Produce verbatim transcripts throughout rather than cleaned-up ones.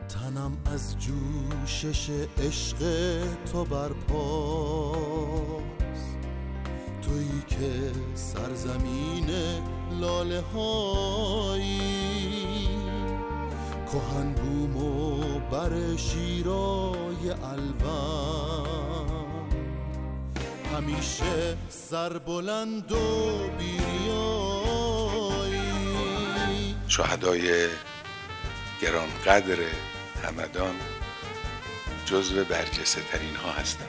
تنم از جوشش عشق تو برپاست، تویی که سرزمین لاله هایی، کهن بوم و بر شیرای الوان، همیشه سربلند و بیریایی. شهدای گرانقدر همدان جزو برجسته ترین ها هستند.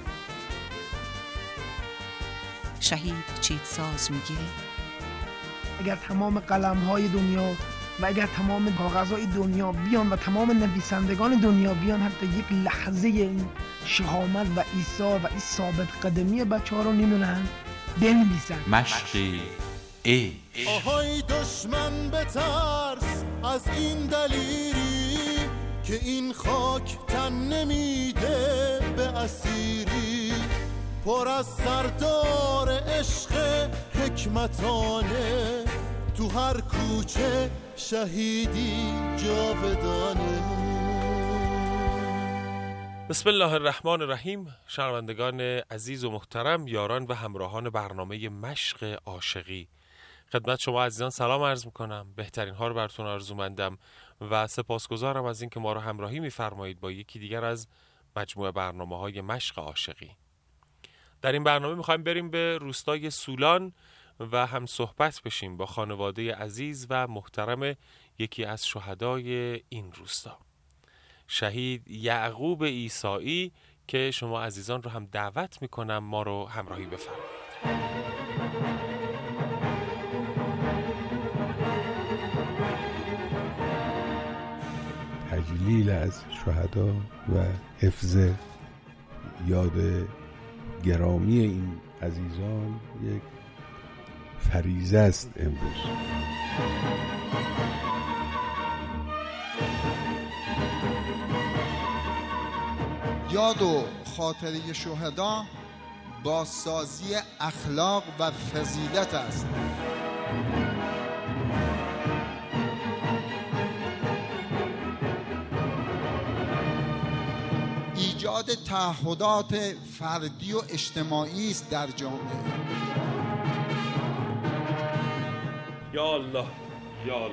شهید چیتساز میگه اگر تمام قلم‌های دنیا و اگر تمام کاغذهای دنیا بیان و تمام نویسندگان دنیا بیان، حتی یک لحظه این شهامت و ایثار و این ثابت قدمی بچه‌ها رو نمی‌دونن بنویسن. مشقی ای آهای دشمن بترس از این دلیری که این خاک تن نمیده به اسیری، پر از سردار عشق حکمتانه، تو هر کوچه شهیدی جاودانه. بسم الله الرحمن الرحیم. شنوندگان عزیز و محترم، یاران و همراهان برنامه مشق عاشقی، خدمت شما عزیزان سلام عرض میکنم. بهترین ها رو براتون آرزومندم و سپاسگزارم از اینکه ما رو همراهی میفرمایید با یکی دیگر از مجموعه برنامه های مشق عاشقی. در این برنامه میخوایم بریم به روستای سولان و هم صحبت بشیم با خانواده عزیز و محترم یکی از شهدای این روستا، شهید یعقوب عیسایی، که شما عزیزان رو هم دعوت میکنم ما رو همراهی بفرمایید. تجلیل از شهدا و حفظ یاد گرامی این عزیزان یک فریضه است امروز. یاد و خاطره شهدا بازسازی اخلاق و فضیلت است. ایجاد تعهدات فردی و اجتماعی است در جامعه. یا الله یا الله.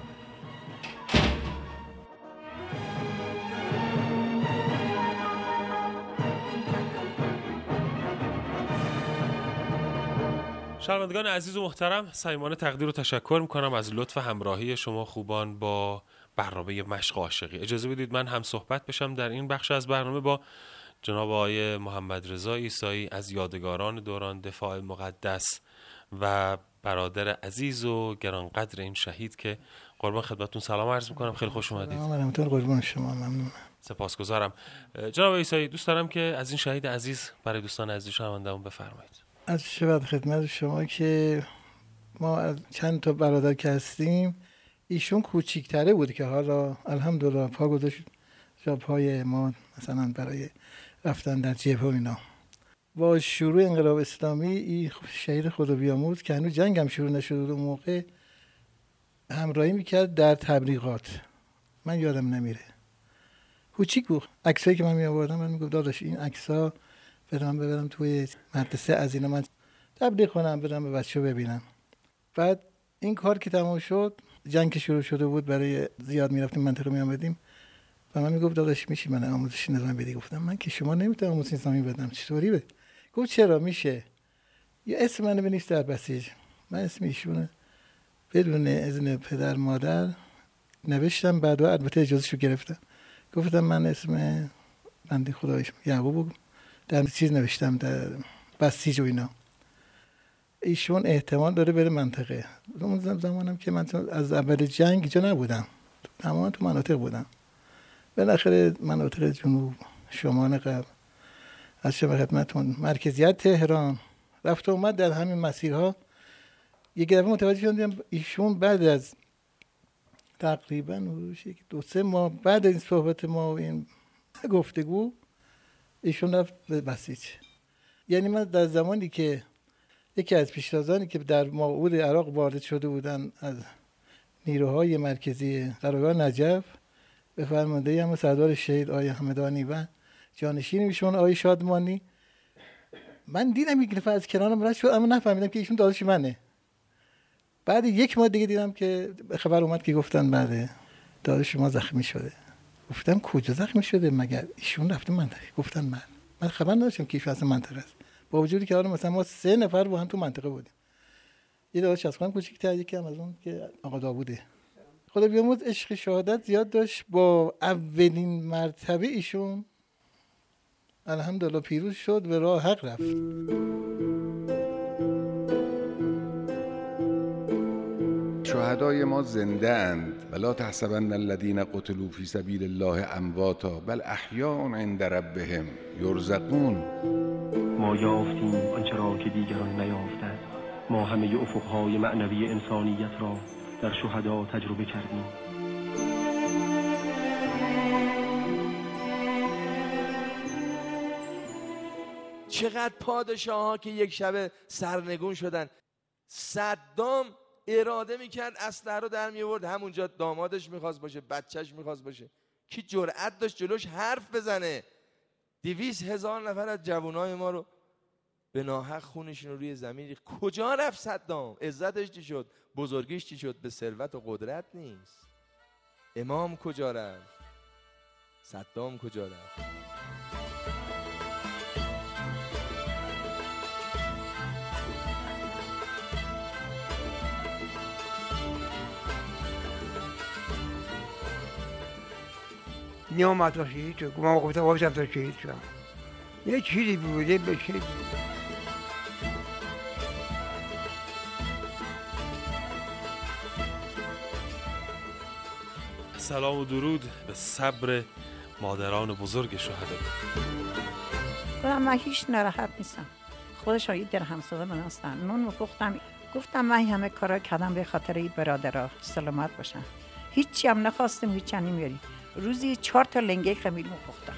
شنوندگان عزیز و محترم، صمیمانه تقدیر و تشکر میکنم از لطف همراهی شما خوبان با برنامه مشق عاشقی. اجازه بدید من هم صحبت بشم در این بخش از برنامه با جناب آقای محمد رضا عیسایی از یادگاران دوران دفاع مقدس و برادر عزیز و گرانقدر این شهید که قربان خدمتتون سلام عرض میکنم. خیلی خوش اومدید. سلام قربان شما، ممنونم. سپاسگزارم. جناب عیسایی، دوست دارم که از این شهید عزیز برای دوستان عزیز شنونده‌مون بفرمایید. از شبت خدمت شما که ما از چند تا برادر که هستیم، ایشون کوچیک‌تره بود که حالا الحمدلله پا گذاشت جا پای ما، مثلا برای رفتن در جبهه و اینا. با شروع انقلاب اسلامی این شهید خدا بیامرز که هنوز جنگ هم شروع نشده بود، اون موقع همراهی میکرد در تبلیغات. من یادم نمیره، کوچیک بود. عکسایی که من می آوردم من میگفت داداش این عکس‌ها برام ببرم توی مدرسه، از اینا من تبلیغ کنم برام به بچه‌ها ببینم. بعد این کار که تمام شد، جنگ شروع شده بود، برای زیاد میرفتیم منطقه می آمدیم و من میگفت داداش میشه من آموزش نظامی بدی؟ گفتم من که شما نمیتونم آموزش نظامی بدم. چطوری به؟ گفت چرا میشه، یه اسم منو بنویس در بسیج. من اسم ایشونه بدون اذن پدر مادر نوشتم، بعد البته اجازهشو گرفتم. گفتم من اسم بنده خدایش یعقوب در چیز نوشتم در بسیج و اینا. ایشون احتمال داره بره منطقه. اون زمانم که من از اول جنگ اینجا نبودم، تماما تو مناطق بودم. بالاخره مناطق جنوب شمال غرب، از شما خدمتتون مرکزیت تهران رفت و اومد در همین مسیرها. یک دفعه متوجه شدم ایشون بعد از تقریبا دو سه ماه بعد از این صحبت ما و این گفتگو، ایشون رفت به بسیج. یعنی من در زمانی که یکی از پیشتازانی که در موعود عراق وارد شده بودن از نیروهای مرکزی قرارگاه نجف، به فرمانده هم سردار شهید آقای همدانی و جانشین ایشون آقای شادمانی. من دیدم یک نفر از کنارم رد شد اما نفهمیدم که ایشون داداش منه. بعد یک ماه دیگه دیدم که خبر اومد که گفتن بله داداش شما زخمی شده. گفتم کجا زخمی شده؟ مگر ایشون رفته منطقه؟ گفتن من من خبر نداشتم که ایشون اصلا منطقه است، با وجودی که مثلا ما سه نفر با هم تو منطقه بودیم. یه داداش از خودم کوچیک‌تر، یکی هم از اون که آقا داووده. خدا بیامرز عشق شهادت زیاد داشت. با اولین مرتبه ایشون الحمدلله پیروز شد و راه حق رفت. شهدای ما زنده اند ولا تحسبن الذين قتلوا في سبيل الله امواتا بل احیاء عند ربهم یرزقون. ما یافتیم آنچه را که دیگران نیافتند. ما همه افقهای معنوی انسانیت را در شهدا تجربه کردیم. چقدر پادشاه ها که یک شب سرنگون شدن. صدام اراده میکرد اسلحه رو در میورد، همونجا دامادش میخواست باشه، بچهش میخواست باشه. کی جرأت داشت جلوش حرف بزنه؟ دویست هزار نفر از جوانای ما رو به ناحق خونشون رو روی زمین ریخت. کجا رفت صدام؟ عزتش چی شد؟ بزرگیش چی شد؟ به ثروت و قدرت نیست. امام کجا رفت؟ صدام کجا رفت؟ نیامد تا شهید شد. من گفتم واسم تا شهید شدم. یه چیزی بوده به چیزی. سلام و درود به صبر مادران بزرگ شهدا. گفتم من هیچ ناراحت نیستم. خودش های درهمسازه من هستن. نون پختم. گفتم من همه کارا کردم به خاطر این برادرها سلامت باشن. هیچی هم نخواستم، هیچ هم نمیاری. روزی چهار تا لنگه خمیر می‌پختم.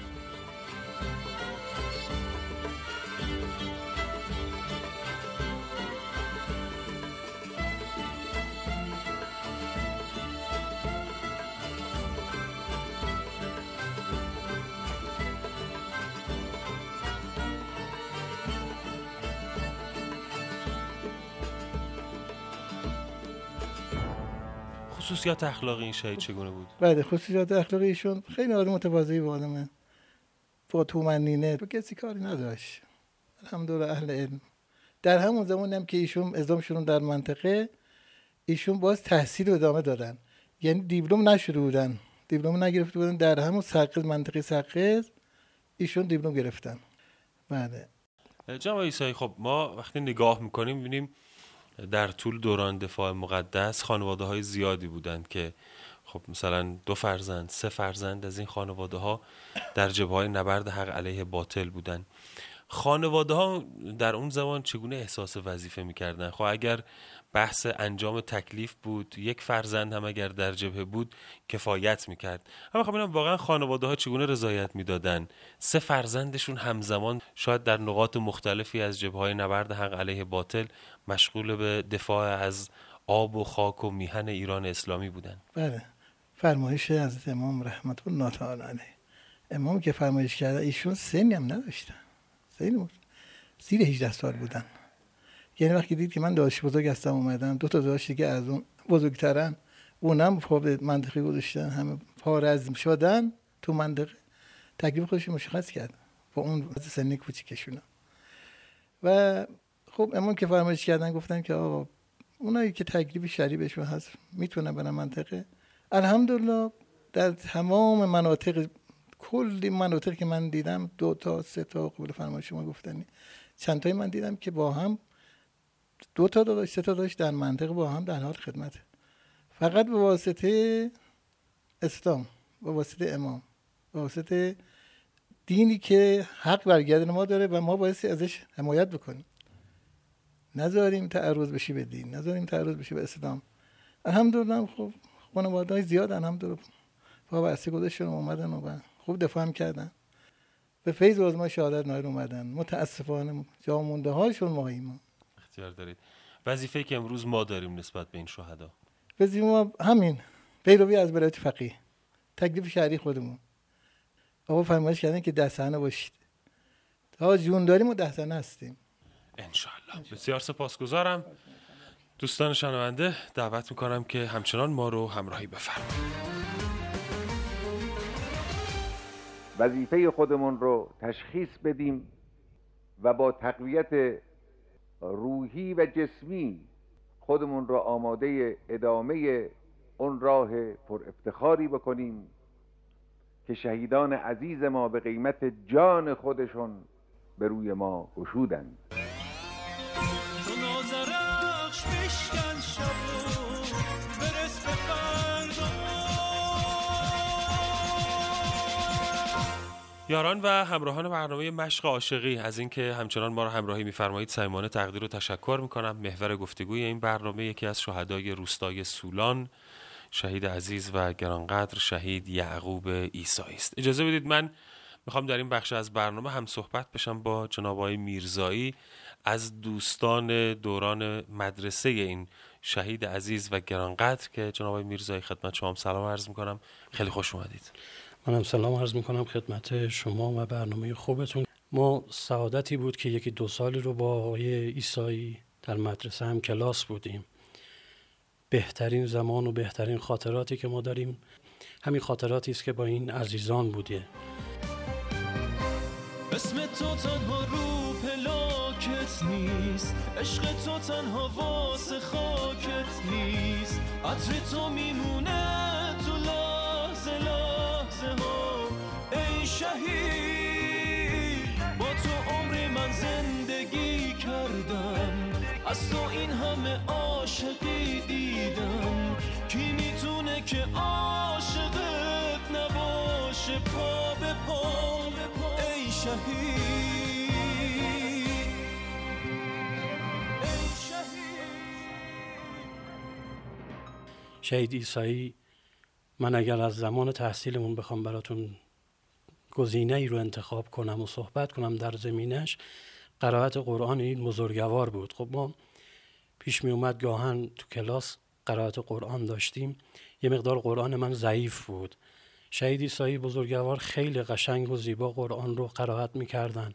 خصوصیات اخلاقی این شهید چگونه بود؟ بله خصوصیات اخلاقی ایشون خیلی آدم متواضعی و آدم با تومنینه، با کسی کاری نداشت. الحمدلله اهل علم. در همون زمان هم که ایشون اعزام شدن در منطقه، ایشون باز تحصیل ادامه دادن. یعنی دیپلم نشده بودن، دیپلم نگرفته بودن. در همون سقز منطقه سقز ایشون دیپلم گرفتن. بله. جناب عیسایی، خب ما وقتی نگاه میکنیم میبینیم در طول دوران دفاع مقدس خانواده های زیادی بودند که خب مثلا دو فرزند، سه فرزند از این خانواده ها در جبهه‌های نبرد حق علیه باطل بودند. خانواده ها در اون زمان چگونه احساس وظیفه میکردن؟ خب اگر بحث انجام تکلیف بود، یک فرزند هم اگر در جبهه بود کفایت میکرد. اما خب ببینم واقعا خانواده ها چگونه رضایت میدادن؟ سه فرزندشون همزمان شاید در نقاط مختلفی از جبهه‌های نبرد حق علیه باطل مشغول به دفاع از آب و خاک و میهن ایران اسلامی بودن. بله. فرمایش حضرت امام رحمت الله تعالی علیه. امام که فرمایش کرده ایشون سنی هم نداشتن. سنی بود. زیر هجده سال بودن. یعنی وقتی دید که من داداش بزرگ هستم اومدم، دو تا داداش دیگه از اون بزرگترن، اونم پا به منطقه گذاشتن، همه پا رزم شدن تو منطقه، تکلیف خودش مشخص کرد با اون سنی کوچیکشون. و خب امام که فرمایش کردن گفتن که آقا اونایی که تکلیف شرعی بهشون هست میتونن برن منطقه. الحمدلله در تمام مناطق، کلی مناطق که من دیدم، دو تا سه تا قبول فرمایش شما گفتنی، چند تایی من دیدم که با هم دو تا داداش سه تا داشت در منطقه با هم در حال خدمت، فقط به واسطه اسلام، به واسطه امام، به واسطه دینی که حق برگردن ما داره و ما باید ازش حمایت بکنیم، نذاریم تعرض بشی به دین، نذاریم تعرض بشی به اسلام. الحمدلله خب خانواده‌های زیاد الحمدلله پا برسی گذاشتن اومدن و خوب دفاع هم کردن، به فیض و آزمای شهادت نایل اومدن. متاسفانه جا مونده هاشون ماهی ما. اختیار دارید. وظیفه‌ای که امروز ما داریم نسبت به این شهدا، وظیفه ما همین پیروی از ولایت فقیه، تکلیف شهری خودمون. آقا فرمایش کردن که ده سنه باشید. تا جون داریم و ده سنه هستیم انشالله. بسیار سپاسگزارم. دوستان شنونده دعوت میکنم که همچنان ما رو همراهی بفرمایید. وظیفه خودمون رو تشخیص بدیم و با تقویت روحی و جسمی خودمون رو آماده ادامه اون راه پر افتخاری بکنیم که شهیدان عزیز ما به قیمت جان خودشون به روی ما گشودند. یاران و همراهان برنامه مشق عاشقی، از اینکه همچنان ما را همراهی می‌فرمایید صمیمانه تقدیر و تشکر می‌کنم. محور گفتگوی این برنامه یکی از شهدای روستای سولان، شهید عزیز و گرانقدر شهید یعقوب عیسایی است. اجازه بدید من میخوام در این بخش از برنامه هم صحبت بشم با جناب آقای میرزایی از دوستان دوران مدرسه این شهید عزیز و گرانقدر که جناب آقای میرزایی خدمت شما سلام عرض می‌کنم. خیلی خوش اومدید. منم سلام عرض میکنم خدمت شما و برنامه خوبتون. ما سعادتی بود که یکی دو سالی رو با آقای عیسایی در مدرسه هم کلاس بودیم. بهترین زمان و بهترین خاطراتی که ما داریم همین خاطراتی است که با این عزیزان بوده. اسم تو تنها رو پلاکت نیست، عشق تو تنها واسه خاکت نیست، عطر تو میمونه تو لحظه لحظه ها. ای شهید با تو عمر من زندگی کردم، از تو این همه عاشقی دیدم، کی میتونه که عاشقت نباشه پا به پا. ای شهید شهید عیسایی، من اگر از زمان تحصیلمون بخوام براتون گزینه ای رو انتخاب کنم و صحبت کنم در زمینش، قرائت قرآن این بزرگوار بود. خب ما پیش می اومد گاهن تو کلاس قرائت قرآن داشتیم، یه مقدار قرآن من ضعیف بود. شهید عیسایی بزرگوار خیلی قشنگ و زیبا قرآن رو قرائت می‌کردن.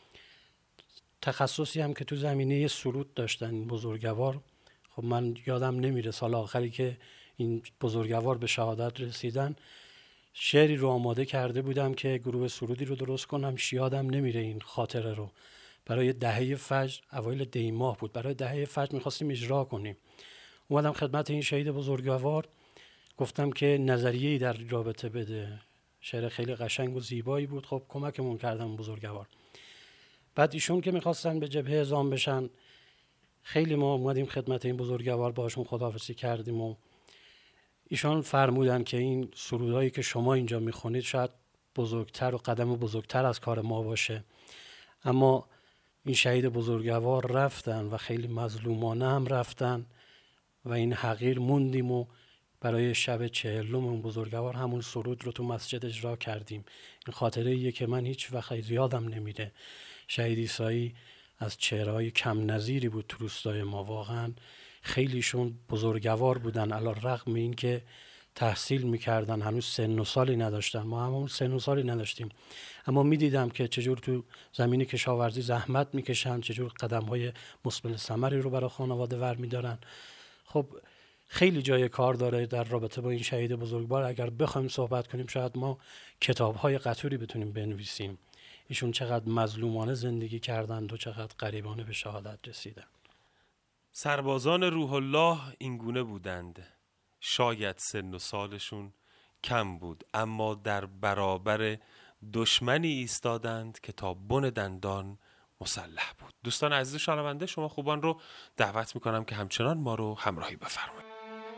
تخصصی هم که تو زمینه سرود داشتن این بزرگوار. خب من یادم نمیره سال آخری که این بزرگوار به شهادت رسیدن شعری رو آماده کرده بودم که گروه سرودی رو درست کنم، یادم نمیره این خاطره رو. برای دهه فجر، اوایل دی ماه بود، برای دهه فجر می‌خواستیم اجرا کنیم. اومدم خدمت این شهید بزرگوار گفتم که نظریه‌ای در رابطه بده. شعر خیلی قشنگ و زیبایی بود. خب کمکمون کردن بزرگوار. بعد ایشون که می‌خواستن به جبهه اعزام بشن، خیلی ما اومدیم خدمت این بزرگوار باشون خداحافظی کردیم و ایشان فرمودن که این سرودهایی که شما اینجا میخونید شاید بزرگتر و قدم بزرگتر از کار ما باشه، اما این شهید بزرگوار رفتن و خیلی مظلومانه هم رفتن و این حقیر موندیم و برای شب چهلم اون بزرگوار همون سرود رو تو مسجد اجرا کردیم. این خاطره ایه که من هیچ وقت یادم نمیره. شهید عیسایی از چهره‌های کم نظیری بود تو روستای ما، واقعا خیلیشون بزرگوار بودن، علی رغم این که تحصیل میکردن هنوز سن و سالی نداشتن، ما همون سن و سالی نداشتیم، اما میدیدم که چجور تو زمین کشاورزی زحمت میکشن، چجور قدم‌های مثمر ثمری رو برای خانواده ور میدارن. خب خیلی جای کار داره در رابطه با این شهید بزرگوار. اگر بخوایم صحبت کنیم شاید ما کتاب‌های قطوری بتونیم بنویسیم. ایشون چقدر مظلومانه زندگی کردند و چقدر غریبانه به شهادت رسیدن. سربازان روح الله اینگونه بودند، شاید سن و سالشون کم بود، اما در برابر دشمنی ایستادند که تا بن دندان مسلح بود. دوستان عزیز شنونده، شما خوبان رو دعوت میکنم که همچنان ما رو همراهی بفرمایید.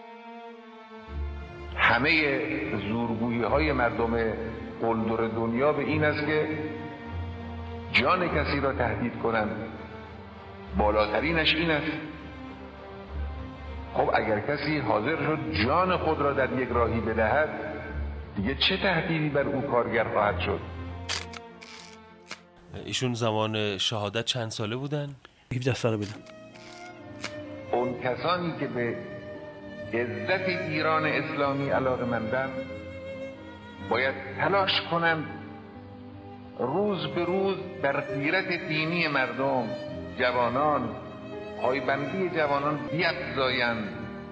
همه زورگویی های مردم قلدر دنیا به این است که جان کسی را تهدید کنند، بالاترینش این است. خب اگر کسی حاضر شد جان خود را در یک راهی بدهد، دیگه چه تهدیدی بر او کارگر خواهد شد؟ ایشون زمان شهادت چند ساله بودن؟ هفده ساله بودن. اون کسانی که به عزت ایران اسلامی علاقه‌مندند باید تلاش کنند روز به روز در غیرت دینی مردم، جوانان، پایبندی جوانان بیفزایند.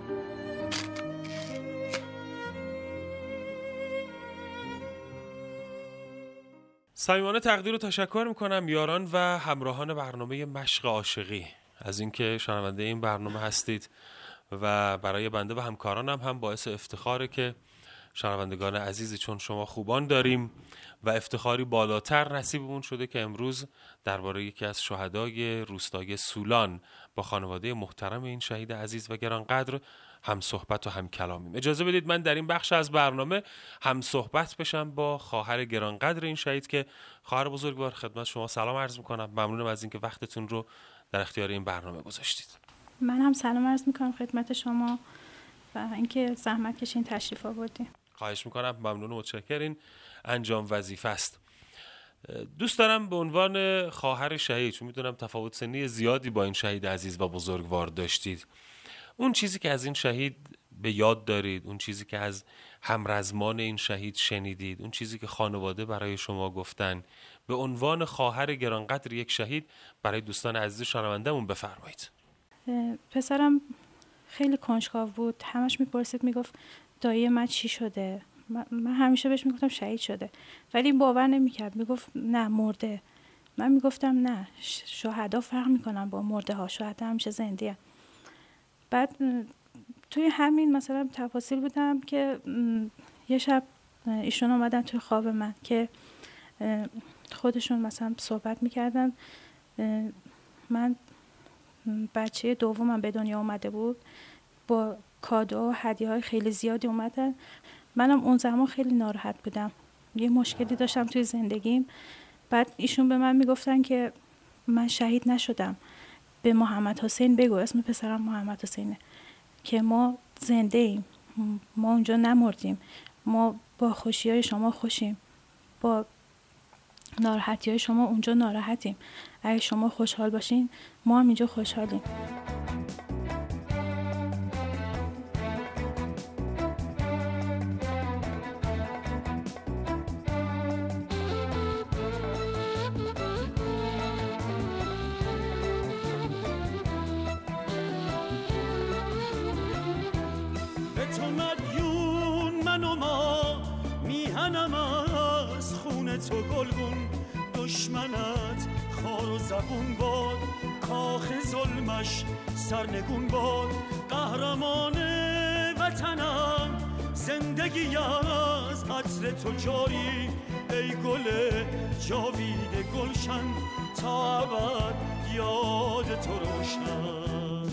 صمیمانه تقدیر و تشکر میکنم یاران و همراهان برنامه مشق عاشقی از اینکه شنونده این برنامه هستید و برای بنده و همکارانم هم باعث افتخاره که شنوندگان عزیزی چون شما خوبان داریم و افتخاری بالاتر نصیبمون شده که امروز درباره یکی از شهدای روستای سولان با خانواده محترم این شهید عزیز و گرانقدر هم صحبت و هم کلامیم. اجازه بدید من در این بخش از برنامه هم صحبت بشم با خواهر گرانقدر این شهید که خواهر بزرگوار خدمت شما سلام عرض میکنم. ممنونم از اینکه وقتتون رو در اختیار این برنامه گذاشتید. من هم سلام عرض میکنم خدمت شما و اینکه زحمت کشین تشریف آوردین. خواهش میکنم، ممنون و متشکرین. انجام وظیفه است. دوست دارم به عنوان خواهر شهید، چون میدونم تفاوت سنی زیادی با این شهید عزیز و بزرگوار داشتید، اون چیزی که از این شهید به یاد دارید، اون چیزی که از همرزمان این شهید شنیدید، اون چیزی که خانواده برای شما گفتن، به عنوان خواهر گرانقدر یک شهید برای دوستان عزیز شنونده‌مون بفرمایید. پسرم خیلی کنجکاو بود، همش میپرسید، میگفت دایی من چی شده؟ من همیشه بهش میگفتم شهید شده، ولی باور نمیکرد، میگفت نه مرده. من میگفتم نه، شهدا فرق میکنن با مرده ها، شهدا همیشه زنده هست. بعد توی همین مثلا تفاصیل بودم که یه شب ایشون اومدن توی خواب من که خودشون مثلا صحبت میکردن. من بچه دومم به دنیا اومده بود، با کادو و هدیه های خیلی زیادی اومدن. منم اون زمان خیلی ناراحت بودم، یه مشکلی داشتم توی زندگیم. بعد ایشون به من میگفتن که من شهید نشدم، به محمد حسین بگو، اسم پسرم محمد حسینه، که ما زنده ایم، ما اونجا نمردیم، ما با خوشی های شما خوشیم، با ناراحتی های شما اونجا ناراحتیم. اگه شما خوشحال باشین ما هم اینجا خوشحالیم. تو گلگون دشمنت خار و زبون باد، کاخ ظلمش سرنگون باد. قهرمان وطنم زندگی از عطر تو جاری، ای گل جاوید گلشن تا ابد یاد تو روشن.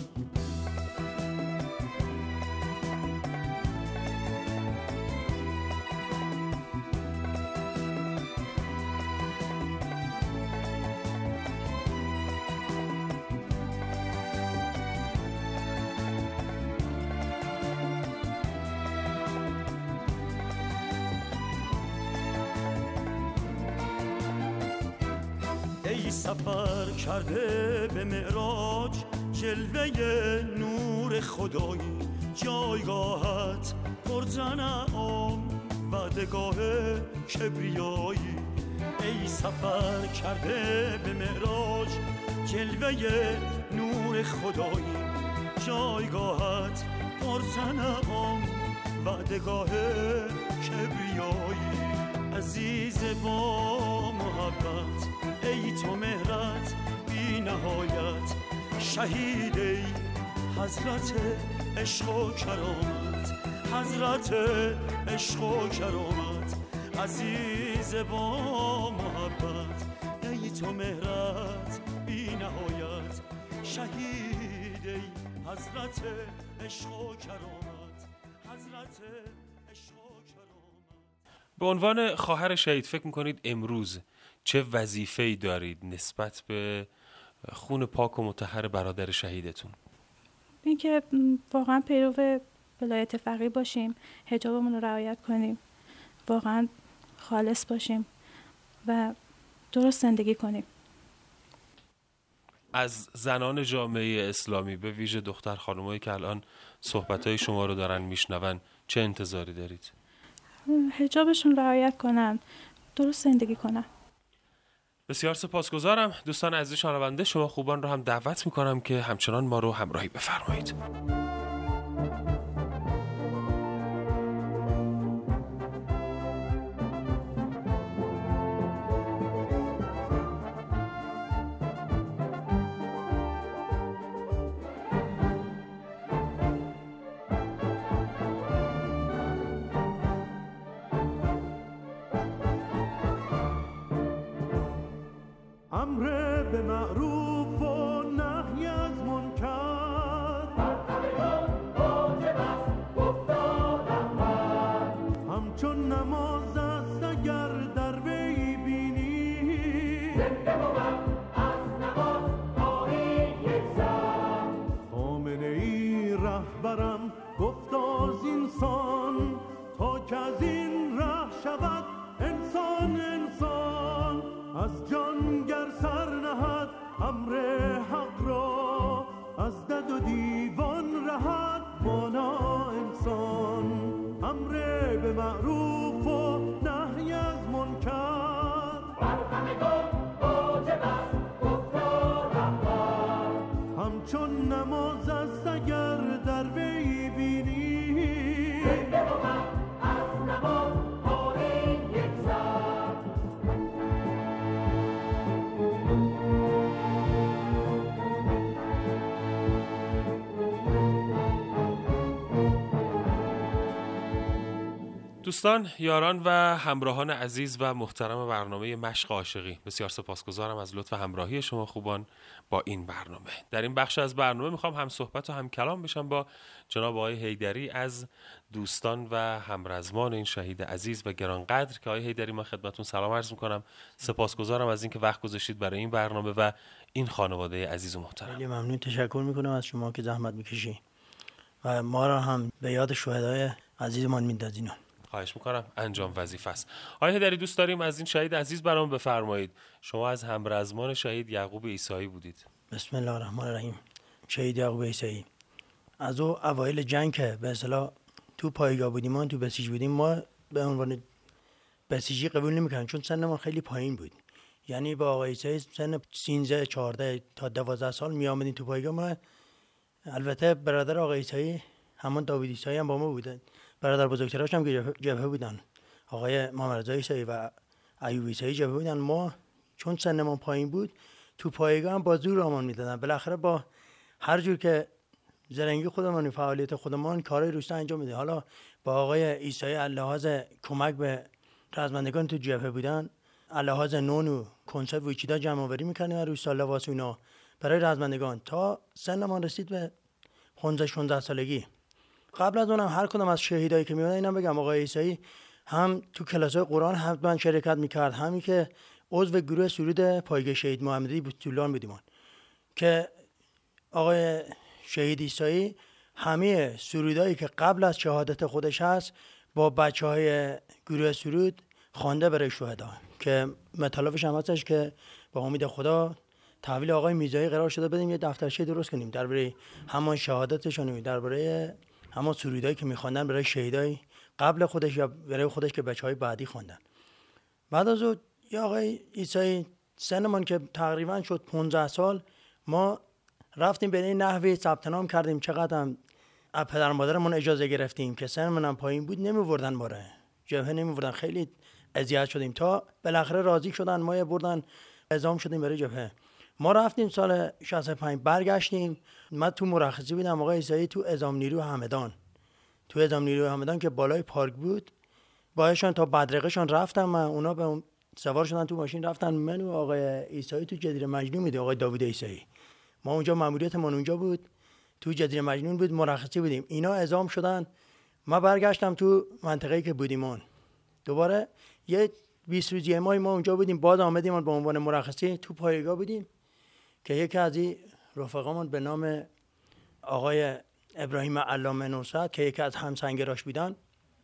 سفر کرده به معراج، جلوه نور خدایی، جایگاهت پرتنعم وعدگاه کبریایی. ای سفر کرده به معراج، جلوه نور خدایی، جایگاهت پرتنعم وعدگاه کبریایی. عزیز با محبت ای تو مهرت بی نهایت، شهید ای حضرت عشق و کرامت، حضرت عشق و کرامت. عزیز با محبت ای تو مهرت بی نهایت، شهید ای حضرت عشق و کرامت، حضرت عشق و کرامت. به عنوان خواهر شهید فکر میکنید امروز چه وظیفه‌ای دارید نسبت به خون پاک و مطهر برادر شهیدتون؟ این که واقعا پیرو ولایت فقیه باشیم، حجابمون رو رعایت کنیم، واقعا خالص باشیم و درست زندگی کنیم. از زنان جامعه اسلامی به ویژه دختر خانمایی که الان صحبت‌های شما رو دارن میشنون چه انتظاری دارید؟ حجابشون رعایت کنن، درست زندگی کنن. بسیار سپاسگزارم. دوستان عزیز شنونده، شما خوبان رو هم دعوت میکنم که همچنان ما رو همراهی بفرمایید. امر به معروف و نهی از منکر، واجب است گفتار احمد. همچون نماز است اگر در وی بینی، زنده بود از نماز آیی یک سر. آمنه ای رهبرم گفت از انسان، تا که از این ره شود انسان انسان. از جان گر سر نهد امر حق را، از دد و دیوان رهد مانا انسان. امر به معروف و نهی از منکر، بر همگان واجب است گفتار احمد. همچون نماز است اگر در وی بینی، زنده بود از نماز آیی یک سر. دوستان، یاران و همراهان عزیز و محترم برنامه مشق عاشقی، بسیار سپاسگزارم از لطف همراهی شما خوبان با این برنامه. در این بخش از برنامه میخوام هم صحبت و هم کلام بشم با جناب آقای حیدری از دوستان و همرزمان این شهید عزیز و گرانقدر که آقای حیدری من خدمتتون سلام عرض میکنم. سپاسگزارم از اینکه وقت گذاشتید برای این برنامه و این خانواده عزیز و محترم. خیلی ممنون، تشکر میکنم از شما که زحمت میکشی و ما را هم به یاد شهدای عزیزمان میندازین. خواهش میکنم، انجام وظیفه است. آقای حیدری، دوست داریم از این شهید عزیز برام بفرمایید. شما از همرزمان شهید یعقوب عیسایی بودید. بسم الله الرحمن الرحیم. شهید یعقوب عیسایی از او اوایل جنگ که به اصطلاح تو پایگاه بودیم، ما تو بسیج بودیم، ما به عنوان بسیجی قبول نمی‌کردیم چون سنمون خیلی پایین بود. یعنی با آقای عیسایی سن سیزده چهارده تا دوازده سال می آمدیم تو پایگاه. ما البته برادر آقای عیسایی همون داوود عیسایی هم با ما بودن، برادر بزرگترش هم که جبهه بودن، آقای محمد رضا عیسایی و ایوب عیسایی جبهه بودن. ما چون سنمون پایین بود تو پایگاه هم با زور آمان میدادن. بالاخره با هر جور که زرنگی خودمون، فعالیت خودمون، کارهای روستا انجام میده. حالا با آقای عیسایی لحاظ کمک به رزمندگان تو جبهه بودن، لحاظ نون و کنسرو و چیزا جمع آوری می‌کردیم و روستا لباس اینا برای رزمندگان تا سنمون رسید به پانزده شانزده سالگی. قبل از اونم هر کدوم از شهیدایی که میونه، اینا بگم آقای عیسایی هم تو کلاس‌های قرآن حتما شرکت میکرد، همین که عضو گروه سرود پایگاه شهید محمدی بوستولان بودیم که آقای شهید عیسایی همه سرودایی که قبل از شهادت خودش هست با بچهای گروه سرود خوانده برای شهدا که مطالبش هم هستش که با امید خدا تحویل آقای میرزایی قرار شده بدیم یه دفترچه درست کنیم درباره همان شهادتشون، درباره همان سرودایی که می‌خواندن برای شهیدای قبل خودش یا برای خودش که بچهای بعدی خواندن. بعد از اون یا آقای عیسایی سنمون که تقریبا شد پانزده سال، ما رفتیم به این نحوی ثبت نام کردیم، چقدر هم پدر مادرمون اجازه گرفتیم که سنمون هم پایین بود، نمی‌بردن ما را جبهه، نمی‌بردن، خیلی اذیت شدیم تا بالاخره راضی شدن ما یه بردن اعزام شدیم برای جبهه. ما رفتیم سال شصت و پنج برگشتیم. من تو مرخصی بودم، آقای عیسایی تو اعزام نیرو همدان، تو اعزام نیرو همدان که بالای پارک بود، باهاشون تا بدرقهشون رفتم من، اونا به سوار شدن تو ماشین رفتن، من و آقای عیسایی تو جزیره مجنون میده، آقای داوود عیسایی، ما اونجا ماموریتمون اونجا بود، تو جزیره مجنون بود، مرخصی بودیم. اینا اعزام شدن، ما برگشتم تو منطقه‌ای که بودیم، دوباره یه بیست روزی ما ما اونجا بودیم، بعد آمدیم به عنوان مرخصی تو پایگاه بودیم که یکی از این رفقامون به نام آقای ابراهیم علامه نصرت که یکی از همسنگراش بودن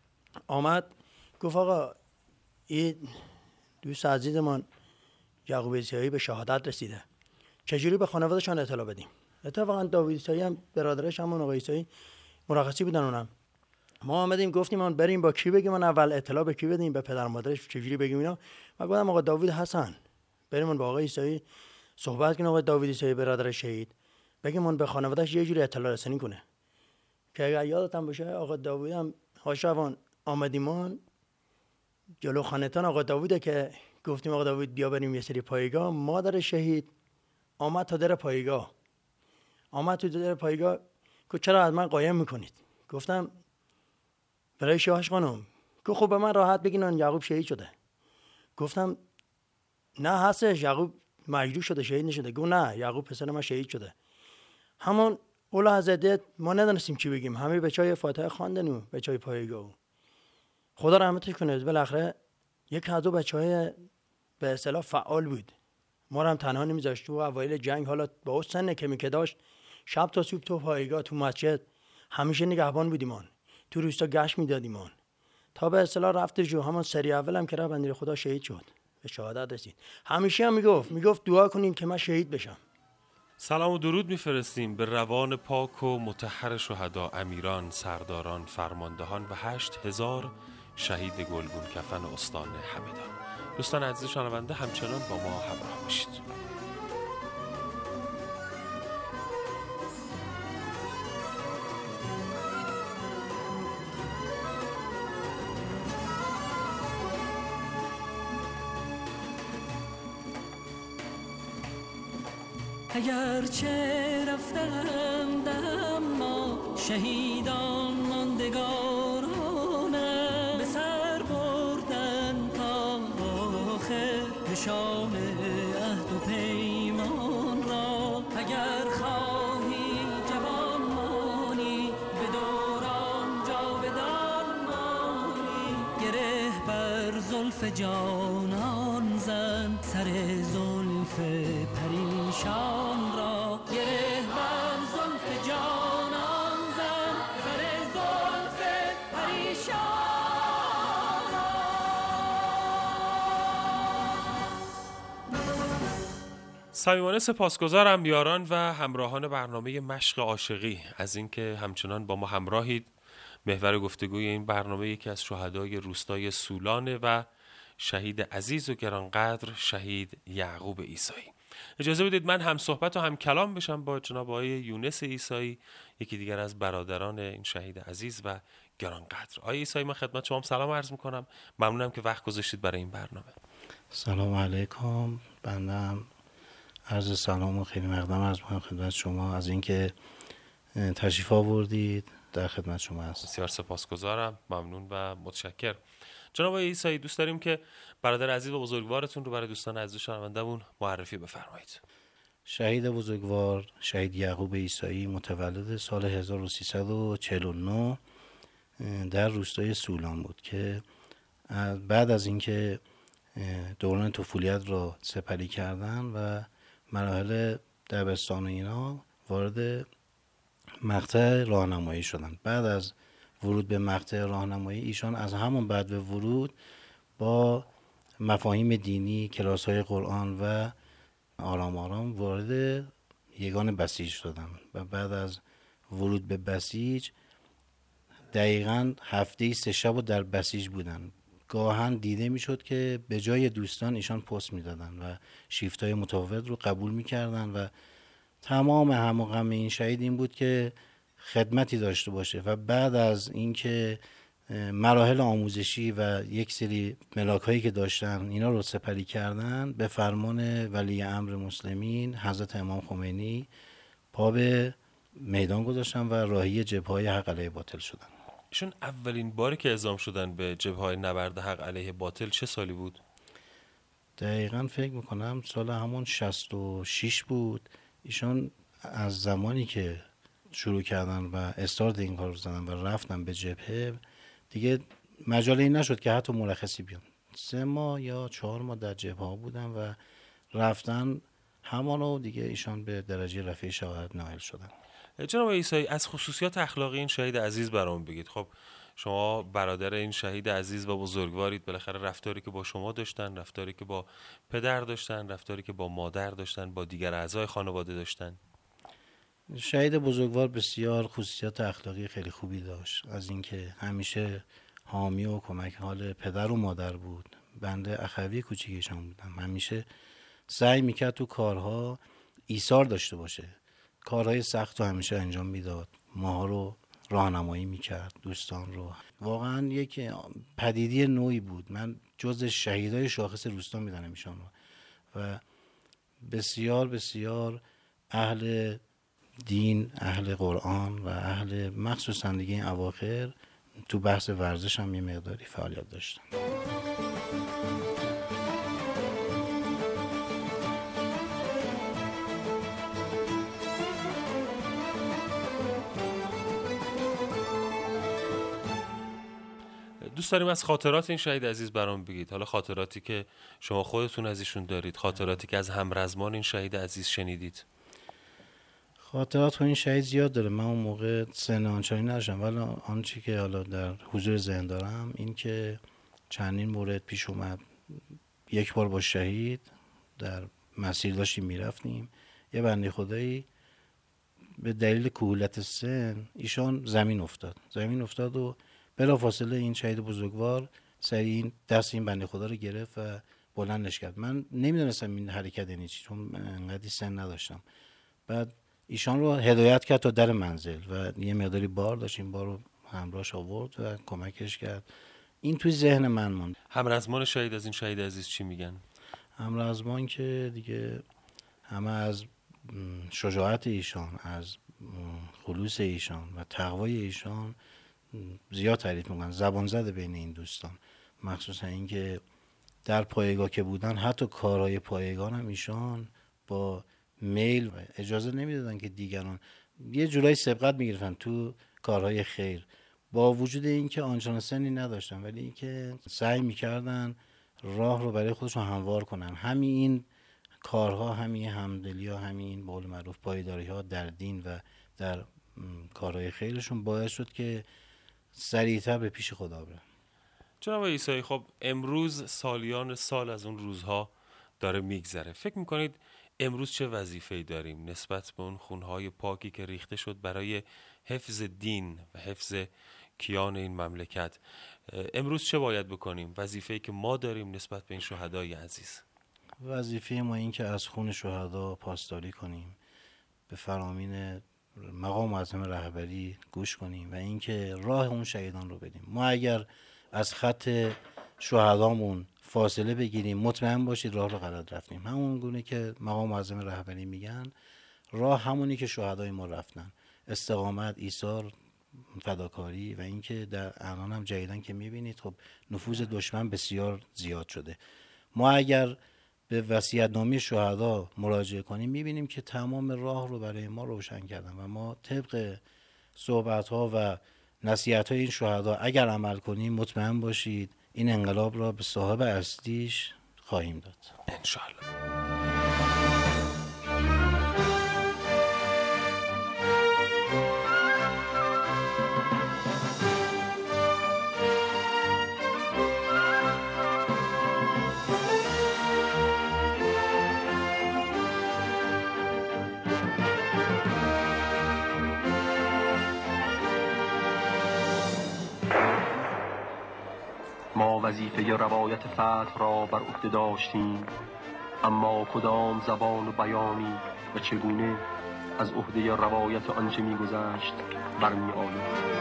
آمد گفت آقا این دوست عزیزمان یعقوب عیسایی به شهادت رسیده، چجوری به خانواده‌شان اطلاع بدیم؟ اتفاقا داوود عیسایی هم برادرش همون آقای عیسایی مرخصی بودن، اونم ما آمدیم گفتیم من بریم با کی بگیم، من اول اطلاع به کی بدیم، به پدر مادرش چجوری بگیم اینا. من گفتم آقا داوود حسن بریم من با آقا عیسی صحبت کنیم، آقا داوود عیسی برادر شهید بگیم من به خانواده‌اش یه جوری اطلاع رسانی کنه که اگر یادتون باشه آقا داوود هم هاشوان آمدیمان جلو خانتان آقا داووده که گفتیم آقا داوود بیا بریم یه سری پایگاه. مادر شهید آمد تا در پایگاه، آمد تو در پایگاه که چرا از من قایم میکنید؟ گفتم برای شاهش خانم. گفت خب به من راحت بگین یعقوب شهید شده. گفتم نه هستش، یعقوب مجروح شده شهید نشده. گفت نه یعقوب پسر من شهید شده. همون اولا حضرت ما ندانستیم چی بگیم، همه بچهای فاتحه خواندن و بچهای پایگاه. خدا رحمتش کنه بالاخره یک از دو بچهای به اصطلاح فعال بود، ما رو هم تنها نمیذاشت. تو اوایل جنگ حالا با اون سن که میکه داشت شب تا صبح تو پایگاه تو مسجد همیشه نگهبان بودیم، اون تو روستا گشت میدادیم اون تا به اصطلاح رفت جو. همون سری اول هم که رفت بندر خدا شهید شد، به شهادت رسید. همیشه هم میگفت میگفت دعا کنین که من شهید بشم. سلام و درود میفرستیم به روان پاک و مطهر شهدا، امیران، سرداران، فرماندهان و هشت هزار شهید گلگون کفن استان همدان. دوستان عزیز شنونده همچنان با ما همراه باشید. اگر چه رفتند اما شهیدان ماندگارانه به سر بردن تا آخر نشان عهد و پیمان را. اگر خواهی جوان مانی به دوران جاودان مانی، گره بر زلف جانان زن سر زلف پریشان را. گره بر زلف جانان زن سر زلف پریشان را. صمیمانه سپاسگزارم یاران و همراهان برنامه مشق عاشقی از اینکه همچنان با ما همراهید. محور گفتگوی این برنامه یکی از شهدای روستای سولانه و شهید عزیز و گرانقدر شهید یعقوب عیسایی. اجازه بدید من هم صحبت و هم کلام بشم با جناب آقای یونس عیسایی، یکی دیگر از برادران این شهید عزیز و گرانقدر. آقای عیسایی من خدمت شما سلام عرض میکنم، ممنونم که وقت گذاشتید برای این برنامه. سلام علیکم. بنده عرض سلام و خیلی مقدم عرض میکنم خدمت شما از اینکه تشریف آوردید، در خدمت شما هستم. بسیار سپاسگزارم، ممنون و متشکر. جناب آقای عیسایی دوست داریم که برادر عزیز و بزرگوارتون رو برای دوستان عزیز شنونده‌مون معرفی بفرمایید. شهید بزرگوار شهید یعقوب عیسایی متولد سال هزار و سیصد و چهل و نه در روستای سولان بود که بعد از اینکه دوران طفولیت را سپری کردن و مراحل دبستان و اینا وارد مقطع راهنمایی شدن. بعد از ورود به مقطع راهنمایی ایشان از همون بعد به ورود با مفاهیم دینی، کلاس‌های قرآن و آرام آرام وارد یگان بسیج شدن و بعد از ورود به بسیج دقیقاً هفته‌ای سه شب و در بسیج بودن. گاهن دیده میشد که به جای دوستان ایشان پست میدادن و شیفت‌های متفاوت رو قبول میکردن و تمام هم و غم این شهید این بود که خدمتی داشته باشه و بعد از اینکه مراحل آموزشی و یک سری ملاک‌هایی که داشتن اینا رو سپری کردن، به فرمان ولی امر مسلمین حضرت امام خمینی پا به میدان گذاشتن و راهی جبهه‌های حق علیه باطل شدن. ایشون اولین باری که اعزام شدن به جبهه‌های نبرد حق علیه باطل چه سالی بود؟ دقیقاً فکر میکنم سال همون شصت و شش بود. ایشان از زمانی که شروع کردن و استارت این کار رو زدن و رفتن به جبهه دیگه مجال این نشد که حتی مرخصی بیان. سه ماه یا چهار ماه در جبهه ها بودن و رفتن همانو دیگه ایشان به درجه رفیع شهادت نائل شدن. جناب عیسایی از خصوصیات اخلاقی این شهید عزیز برام بگید. خب شما برادر این شهید عزیز و بزرگوارید، بالاخره رفتاری که با شما داشتن، رفتاری که با پدر داشتن، رفتاری که با مادر داشتن، با دیگر اعضای خانواده داشتن. شهید بزرگوار بسیار خصوصیات اخلاقی خیلی خوبی داشت، از اینکه همیشه حامی و کمک حال پدر و مادر بود. بنده اخوی کوچیکشان بودم، همیشه سعی میکرد تو کارها ایثار داشته باشه، کارهای سخت رو همیشه انجام میداد، ماها رو راهنمایی میکرد، دوستان رو. واقعا یک پدیدی نوعی بود. من جز شهیدای شاخص روستا میدانم ایشان رو و بسیار بسیار اهل دین، اهل قرآن و اهل مخصوصا دیگه این اواخر تو بحث ورزش هم یه مقداری فعالیت داشتن. دوست داریم از خاطرات این شهید عزیز برام بگید. حالا خاطراتی که شما خودتون از ایشون دارید، خاطراتی که از همرزمان این شهید عزیز شنیدید. خاطرات خود این شهید زیاد داره. من اون موقع سن آنچنانی نداشتم، ولی آنچه که حالا در حضور ذهن دارم این که چندین مورد پیش اومد. یک بار با شهید در مسیر داشتیم میرفتیم، یه بنده خدایی به دلیل کهولت سن ایشان زمین افتاد زمین افتاد و بلافاصله این شهید بزرگوار سریع دست این بنده خدا رو گرفت و بلندش کرد. من نمیدونستم این حرکت یعنی چی، چون انقدری سن نداشتم. بعد ایشان رو هدایت کرد تا در منزل و یه مقداری بار داشت، این بار رو همراهش آورد و کمکش کرد. این توی ذهن من موند. همرزمان شهید از این شهید عزیز چی میگن؟ همرزمان که دیگه همه از شجاعت ایشان، از خلوص ایشان و تقوای ایشان زیاد تعریف میکنن. زبان زده بین این دوستان، مخصوصا اینکه در پایگاه که بودن حتی کارهای پایگاه هم ایشان با میل اجازه نمیدادن که دیگران یه جورایی سبقت میگرفتن تو کارهای خیر، با وجود اینکه آنچنان سنی نداشتن، ولی اینکه سعی میکردن راه رو برای خودشون هموار کنن. همین این کارها، همین همدلی ها، همین به قول معروف پایداری ها در دین و در کارهای خیرشون باعث شد که سریعتر به پیش خدا برن. جناب عیسایی، خب امروز سالیان سال از اون روزها داره میگذره. فکر میکنید امروز چه وظیفه‌ای داریم نسبت به اون خونهای پاکی که ریخته شد برای حفظ دین و حفظ کیان این مملکت؟ امروز چه باید بکنیم؟ وظیفه‌ای که ما داریم نسبت به این شهدای عزیز. وظیفه ما این که از خون شهدا پاسداری کنیم، به فرامین مقام معظم رهبری گوش کنیم و اینکه راه اون شهیدان رو بدیم. ما اگر از خط شهدامون فاصله بگیریم، مطمئن باشید راه رو غلط رفتیم. همون گونه که مقام معظم رهبری میگن، راه همونی که شهدای ما رفتن: استقامت، ایثار، فداکاری و اینکه در الان هم جدیدن که میبینید خب نفوذ دشمن بسیار زیاد شده. ما اگر به وصیت‌نامه شهدا مراجعه کنیم میبینیم که تمام راه رو برای ما روشن کردن و ما طبق صحبت‌ها و نصیحت‌های این شهدا اگر عمل کنیم مطمئن باشید این انقلاب را به صاحب اصلیش خواهیم داد انشاءالله. ما وظیفه روایت فتح را بر عهده داشتیم، اما کدام زبان و بیانی و چگونه از عهده روایت آنچه می‌گذشت برمی آید.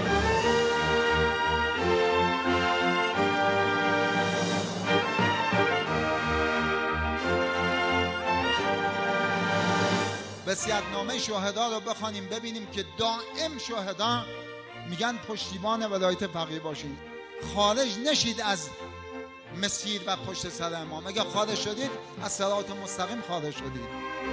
وصیت‌نامه شهدا رو بخوانیم ببینیم که دائم شهدا میگن پشتیبان ولایت فقیه باشین، خارج نشید از مسیر و پشت سر امام. اگه خارج شدید از صراط مستقیم خارج شدید.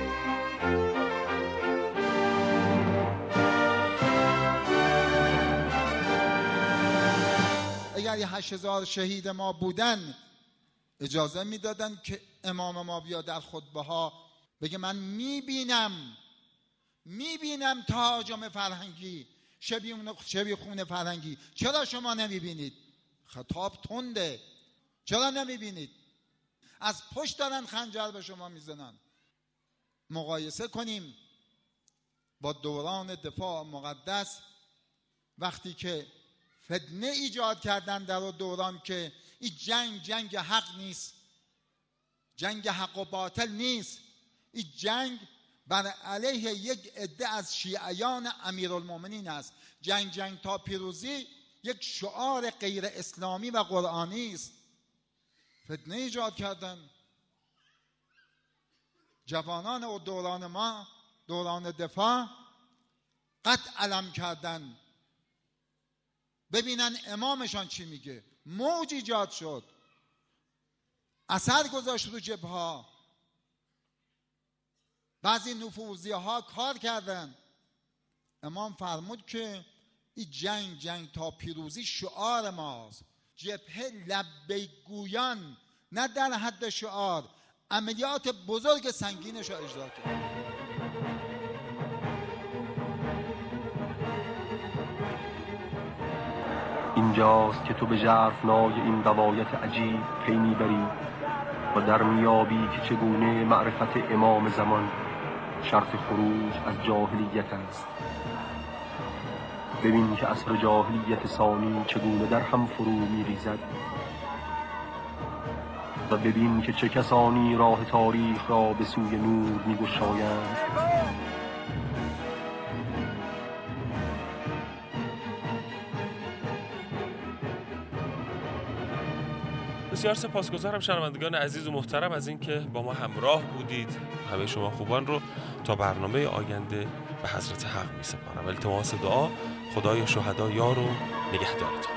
اگر یه هشت هزار شهید ما بودن اجازه میدادن که امام ما بیا در خطبه ها بگه من میبینم میبینم تهاجم فرهنگی، شبیه خون فرهنگی، چرا شما نمیبینید؟ خطاب تنده، چرا نمیبینید؟ از پشت دارن خنجر به شما میزنن. مقایسه کنیم با دوران دفاع مقدس وقتی که فتنه ایجاد کردن در دوران که این جنگ جنگ حق نیست، جنگ حق و باطل نیست، این جنگ بر علیه یک عده از شیعیان امیرالمومنین است. جنگ جنگ تا پیروزی یک شعار غیر اسلامی و قرآنی است. فتنه ایجاد کردن. جوانان و دوران ما، دوران دفاع، قد علم کردن ببینن امامشان چی میگه. موج ایجاد شد، اثر گذاشت رو جبهه ها. بعضی نفوذی ها کار کردن. امام فرمود که این جنگ جنگ تا پیروزی شعار ماست. جبهه لبیک گویان، نه در حد شعار، عملیات بزرگ سنگینش رو اجرا کرد. اینجاست که تو به ژرفنای این روایت عجیب پی میبری و در میابی که چگونه معرفت امام زمان شرط خروج از جاهلیت است. ببین که عصر جاهلیت ثانی چگونه در هم فرو میریزد و ببین که چه کسانی راه تاریخ را به سوی نور میگشایند. بسیار سپاسگزارم شنوندگان عزیز و محترم از اینکه با ما همراه بودید. همه شما خوبان رو تا برنامه آینده به حضرت حق می سپارم. التماس دعا خدای شهدا یار و نگهدارتون.